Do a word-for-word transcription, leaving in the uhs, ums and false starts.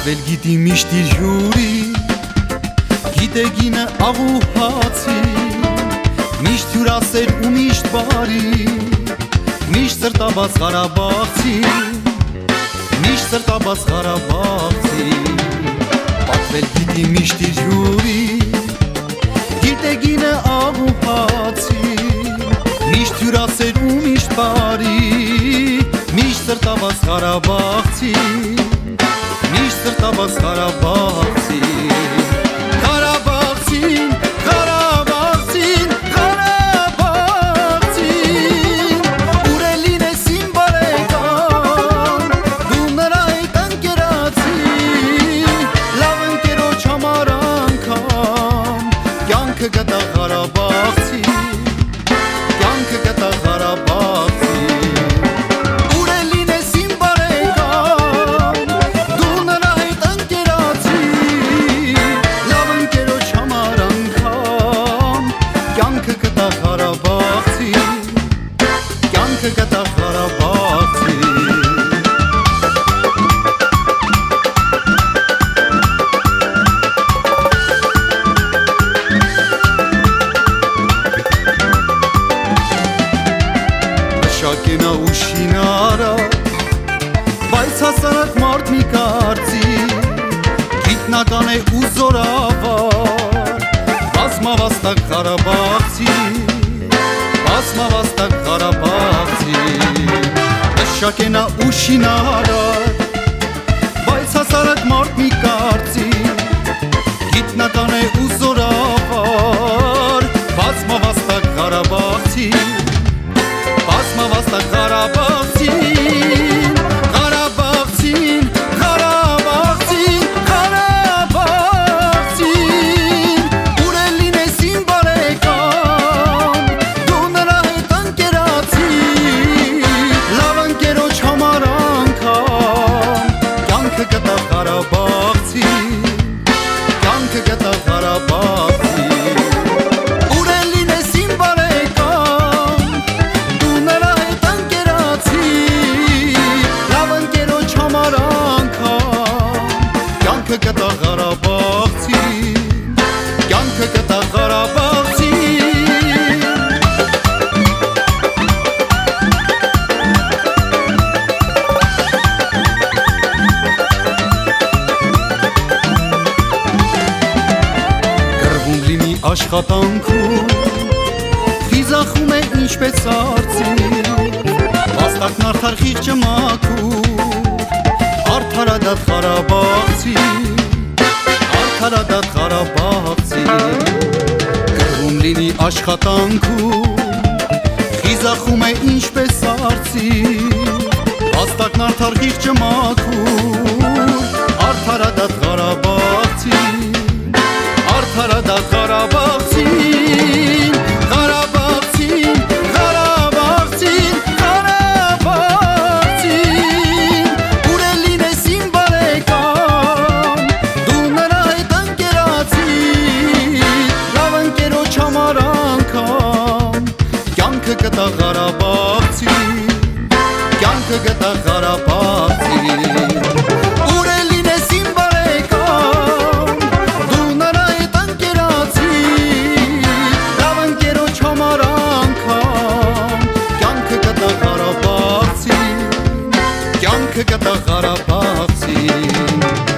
Պատվել գիտի միշտ իր հյուրի, գիտե գինը աղու հացի, միշտ հյուրասեր ու միշտ բարի, միշտ սրտաբաց Ղարաբաղցի, միշտ սրտաբաց Ղարաբաղցի։ Պատվել գիտի միշտ իր հյուրի, գիտե գինը աղու հացի, միշտ հյուրասեր ու միշտ բարի, միշտ սրտաբաց Ղարաբաղցի, միշտ սրտաբաց Ղարաբաղցի։ Ղարաբաղցին, Ղարաբաղցին, Ղարաբաղցին, ուր է լինես իմ բարեկամ, դու նրա հետ ընկերացի, լավ ընկերոջ համար անգամ, կյանքը գտա Ղարաբաղցի, կյանքը գտա Ղարաբաղցի։ Գտա Ղարաբաղցի։ Շակենա ու շինարա, բայց հասարակ մարդ մի կարծի, գիտնական է ու զորավար, բազմավաստակ Ղարաբաղցի, բազմավաստակ Ղարաբաղցի։ Շակենա ու շինարա, բայց հասարակ մարդ մի կարծի, գիտնական է ու զորավար, բազմավաստակ Ղարաբաղցի, բազմավաստակ Ղարաբաղցին, Ղարաբաղցին, Ղարաբաղցին, Ղարաբաղցին, ուր է լինես իմ բարեկամ, դու նրա հետ ընկերացի, լավ ընկերոջ համար անգամ, կյանքը գտա Ղարաբաղցի, կյանքը գտա Ղարաբաղցի։ Ուր է լինես իմ բարեկամ, դու նրա հետ ընկերացի, լավ ընկերոջ համար անգամ, կյանքը գտա Ղարաբաղցի, կյանքը գտա Ղարաբաղցի։ Գրվում լինի աշխատանքում, խիզախում է ինչպես արծիվ, վաստակն արդար խիղճը մաքուր, արդարադատ Ղարաբաղցի, արդարադատ Ղարաբաղցի։ Գրվում լինի աշխատանքում, խիզախում է ինչպես արծիվ, վաստակն արդար խիղճը մաքուր, արդարադատ Ղարաբաղցի, արդարադատ Ղարաբաղցին, Ղարաբաղցին, Ղարաբաղցին, Ղարաբաղցին, ուր է լինես իմ բարեկամ, դու նրա հետ ընկերացի, լավ ընկերոջ համար անգամ, կյանքը գտա Ղարաբաղցի, կյանքը գտա Ղարաբաղցի։ Ուր է լինես իմ բարեկամ, դու նրա հետ ընկերացի, լավ ընկերոջ համար անգամ, կյանքը գտա Ղարաբաղցի, կյանքը գտա Ղարաբաղցի։